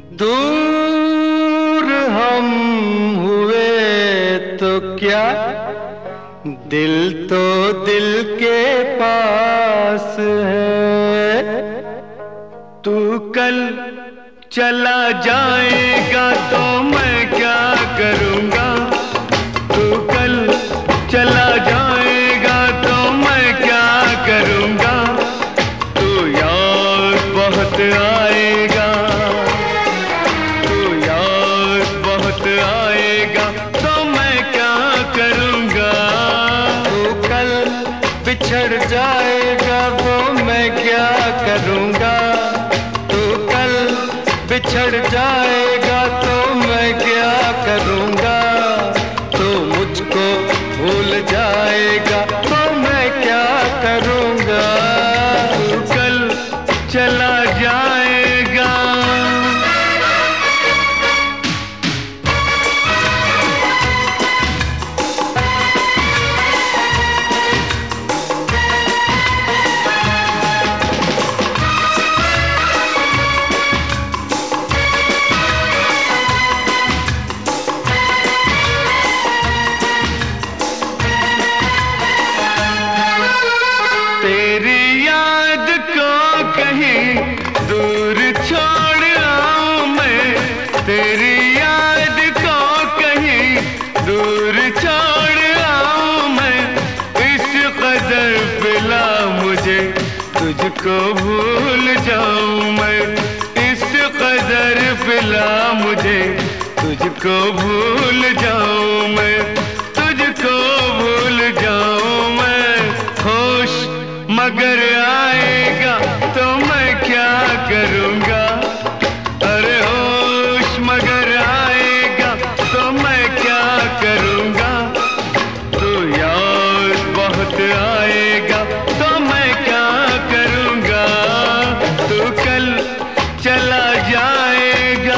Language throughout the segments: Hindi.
दूर हम हुए तो क्या, दिल तो दिल के पास है। तू कल चला जाएगा तो मैं क्या करूँगा, तू कल चला जाएगा तो मैं क्या करूँगा। तू याद बहुत आएगा, तू याद बहुत आएगा तो मैं क्या करूँगा। तू कल बिछड़ जाएगा तो मैं क्या करूँगा, तू कल बिछड़ जाएगा तो मैं क्या करूँगा। तू मुझको भूल जाएगा तो मैं क्या करूँगा। तू कल चला जाएगा। तेरी याद को कहीं दूर छोड़ आऊं मैं, तेरी याद को कहीं दूर छोड़ आऊं मैं। इस कदर पिला मुझे तुझको भूल जाऊं मैं, इस कदर पिला मुझे तुझको भूल जाऊं मैं, तुझको भूल जाऊं मैं। होश मगर आएगा तो मैं क्या करूँगा, अरे होश मगर आएगा तो मैं क्या करूँगा। तो याद बहुत आएगा तो मैं क्या करूँगा। तू कल चला जाएगा।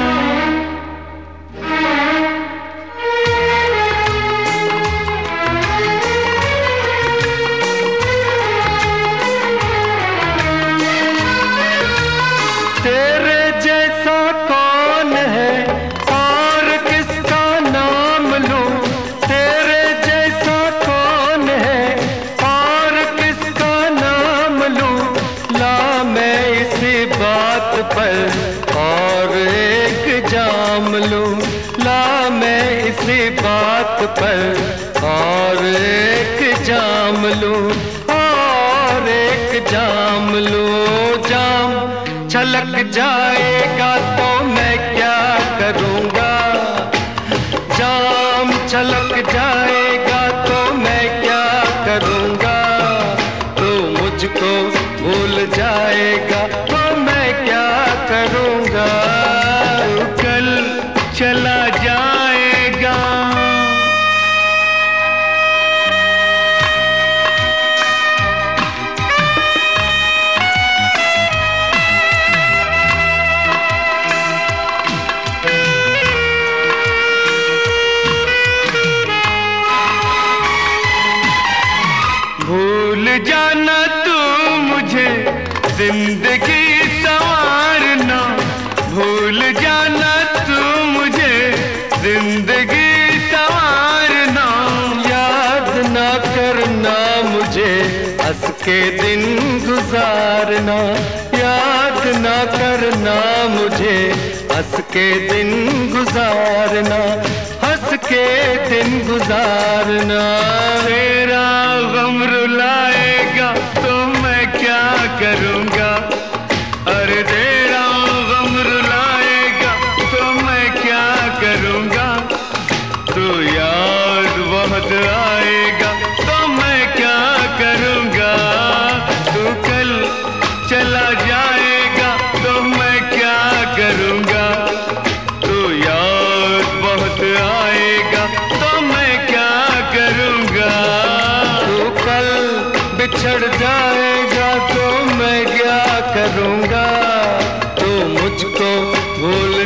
तेरे जैसा कौन है और किसका नाम लूं, तेरे जैसा कौन है और किसका नाम लूं। ला मैं इसी बात पर और एक जाम लूं, ला मैं इसी बात पर और एक जाम लूं, और एक जाम लूं। जाम छलक जाएगा तो मैं क्या करूँगा, जाम छलक जाएगा तो मैं क्या करूँगा। तो मुझको भूल जाएगा तो मैं क्या करूँगा। तू कल चला जाएगा। भूल जाना तू मुझे जिंदगी संवारना, भूल जाना तू मुझे जिंदगी संवारना। याद ना करना मुझे हंस के दिन गुजारना, याद ना करना मुझे हंस के दिन गुजारना, हंस के दिन गुजारना। तेरा गम रुलाएगा तो मैं क्या करूँगा, अरे तेरा गम रुलाएगा तो मैं क्या करूँगा। तो याद बहुत आएगा तो मैं क्या करूँगा। तू कल चला जाएगा तो मैं क्या करूँगा। तो याद बहुत आएगा तो मैं क्या करूँगा। तू कल बिछड़ जाएगा तो मैं क्या करूँगा। तू मुझको भूल